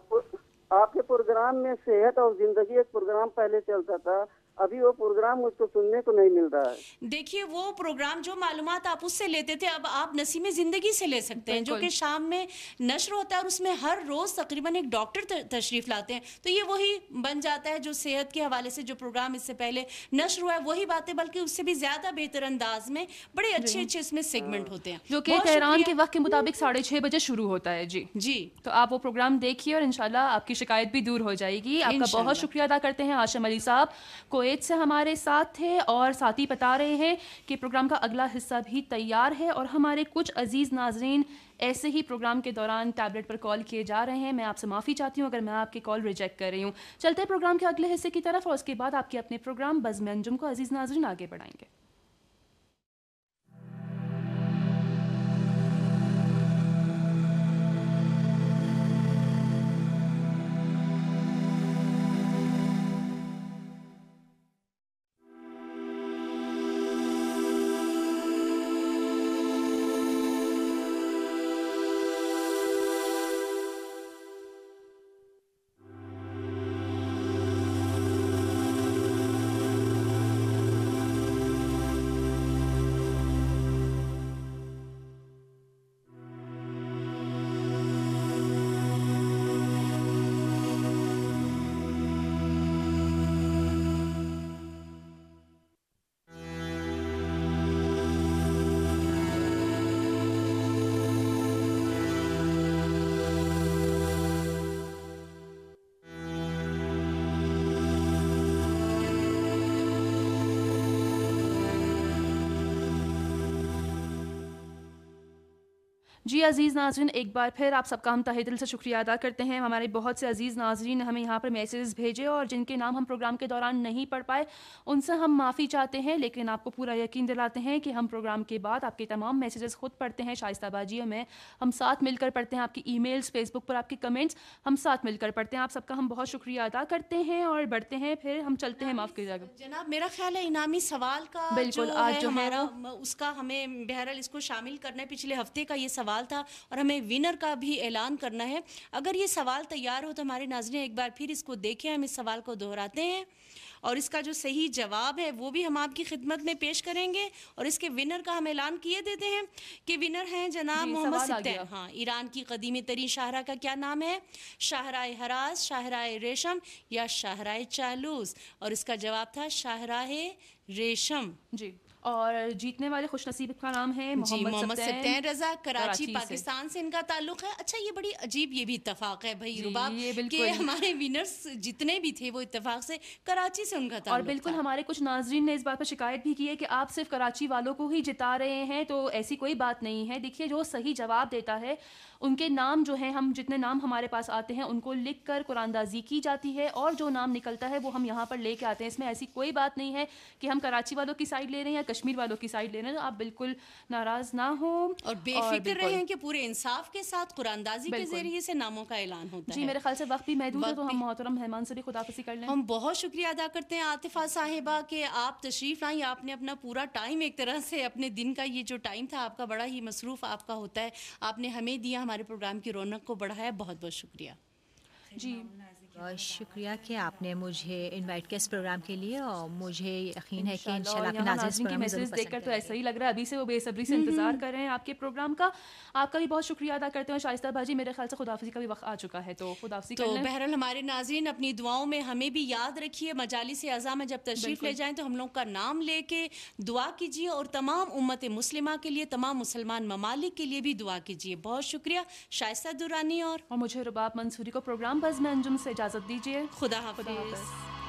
آپ کے پروگرام میں صحت اور زندگی ایک پروگرام پہلے چلتا تھا، ابھی وہ پروگرام مجھ کو سننے کو نہیں مل رہا ہے. دیکھیے وہ پروگرام جو معلومات آپ اس سے لیتے تھے اب آپ نسیم زندگی سے لے سکتے ہیں، جو کہ شام میں نشر ہوتا ہے اور اس میں ہر روز تقریباً ایک ڈاکٹر تشریف لاتے ہیں. تو یہ وہی بن جاتا ہے جو صحت کے حوالے سے جو پروگرام اس سے پہلے نشر ہوا ہے، وہی باتیں بلکہ اس سے بھی زیادہ بہتر انداز میں بڑے اچھے اچھے اس میں سیگمنٹ ہوتے ہیں، جو کہ تہران کے وقت کے مطابق ساڑھے چھ بجے شروع ہوتا ہے. جی جی تو آپ وہ پروگرام دیکھیے اور انشاءاللہ آپ کی شکایت بھی دور ہو جائے گی. آپ کا بہت شکریہ ادا کرتے ہیں. ہاشم علی صاحب کویت سے ہمارے ساتھ تھے اور ساتھی بتا رہے ہیں کہ پروگرام کا اگلا حصہ بھی تیار ہے اور ہمارے کچھ عزیز ناظرین ایسے ہی پروگرام کے دوران ٹیبلٹ پر کال کیے جا رہے ہیں. میں آپ سے معافی چاہتی ہوں اگر میں آپ کی کال ریجیکٹ کر رہی ہوں. چلتے پروگرام کے اگلے حصے کی طرف اور اس کے بعد آپ کے اپنے پروگرام بزم انجم کو عزیز ناظرین آگے بڑھائیں گے. جی عزیز ناظرین، ایک بار پھر آپ سب کا ہم تہہ دل سے شکریہ ادا کرتے ہیں. ہمارے بہت سے عزیز ناظرین نے ہمیں یہاں پر میسیجز بھیجے اور جن کے نام ہم پروگرام کے دوران نہیں پڑھ پائے ان سے ہم معافی چاہتے ہیں، لیکن آپ کو پورا یقین دلاتے ہیں کہ ہم پروگرام کے بعد آپ کے تمام میسیجز خود پڑھتے ہیں. شائستہ باجی اور میں ہم ساتھ مل کر پڑھتے ہیں، آپ کی ای میلز، فیس بک پر آپ کے کمنٹس ہم ساتھ مل کر پڑھتے ہیں. آپ سب کا ہم بہت شکریہ ادا کرتے ہیں اور بڑھتے ہیں، پھر ہم چلتے ہیں. معاف کیجیے گا جناب، میرا خیال ہے انعامی سوال کا بالکل جو آج ہے جو ہمارا اس کا ہمیں بہرحال اس کو شامل کرنا ہے. پچھلے ہفتے کا یہ سوال تھا اور ہمیں ونر کا بھی اعلان کرنا ہے. اگر یہ سوال تیار ہو تو ہمارے ناظرین ایک بار پھر اس کو دیکھیں. ہم اس سوال کو دہراتے ہیں اور اس کا جو صحیح جواب ہے وہ بھی ہم آپ کی خدمت میں پیش کریں گے اور اس کے ونر کا ہم اعلان کیے دیتے ہیں کہ ونر ہیں جناب محمد ستین. ہاں، ایران کی قدیمی ترین شاہراہ کا کیا نام ہے؟ شاہراہ ہراز، شاہراہ ریشم یا شاہراہ چالوس؟ اور اس کا جواب تھا شاہراہ ریشم. جی، اور جیتنے والے خوش نصیب کا نام ہے جی محمد ستین رضا، کراچی کراچی پاکستان سے ان کا تعلق ہے. اچھا، یہ بڑی عجیب یہ بھی اتفاق ہے بھائی رباب یہ بالکل کہ ہمارے ونرز جتنے بھی تھے وہ اتفاق سے کراچی سے ان کا تعلق. اور بالکل ہمارے کچھ ناظرین نے اس بات پر شکایت بھی کی ہے کہ آپ صرف کراچی والوں کو ہی جتا رہے ہیں، تو ایسی کوئی بات نہیں ہے. دیکھیے، جو صحیح جواب دیتا ہے ان کے نام جو ہیں، ہم جتنے نام ہمارے پاس آتے ہیں ان کو لکھ کر قرآن اندازی کی جاتی ہے اور جو نام نکلتا ہے وہ ہم یہاں پر لے کے آتے ہیں. اس میں ایسی کوئی بات نہیں ہے کہ ہم کراچی والوں کی سائڈ لے رہے ہیں یا کشمیر والوں کی سائڈ لے رہے ہیں. آپ بالکل ناراض نہ ہوں اور بے فکر رہیں کہ پورے انصاف کے ساتھ قرآن اندازی کے ذریعے سے ناموں کا اعلان ہوتا ہے. جی، میرے خیال سے وقت بھی محدود ہے تو ہم محترم مہمان سے بھی خداحافظی کر لیں. ہم بہت شکریہ ادا کرتے ہیں عاطفہ صاحبہ کہ آپ تشریف لائیں. آپ نے اپنا پورا ٹائم، ایک طرح سے اپنے دن کا یہ جو ٹائم تھا آپ کا بڑا ہی مصروف آپ کا ہوتا ہے، آپ نے ہمیں دیا، ہمارے پروگرام کی رونق کو بڑھایا. بہت بہت شکریہ. جی بہت شکریہ کہ آپ نے مجھے انوائٹ کیا اس پروگرام کے لیے، اور مجھے یقین ہے کہ انشاءاللہ آپ ناظرین کی میسیج دیکھ کر تو ایسا ہی لگ رہا ہے ابھی سے وہ بے صبری سے انتظار کر رہے ہیں آپ کے پروگرام کا. آپ کا بھی بہت شکریہ ادا کرتے ہیں. شائستہ باجی، میرے خیال سے خداحافظی کا بھی وقت آ چکا ہے تو خداحافظی کر لیں. تو بہرحال ہمارے ناظرین اپنی دعاؤں میں ہمیں بھی یاد رکھیے. مجالس اعضاء میں جب تشریف لے جائیں تو ہم لوگ کا نام لے کے دعا کیجیے اور تمام امت مسلمہ کے لیے، تمام مسلمان ممالک کے لیے بھی دعا کیجیے. بہت شکریہ. شائستہ درانی اور اور مجھے رباب منصوری کو پروگرام بز میں انجم سے اجازت دیجیے. خدا حافظ.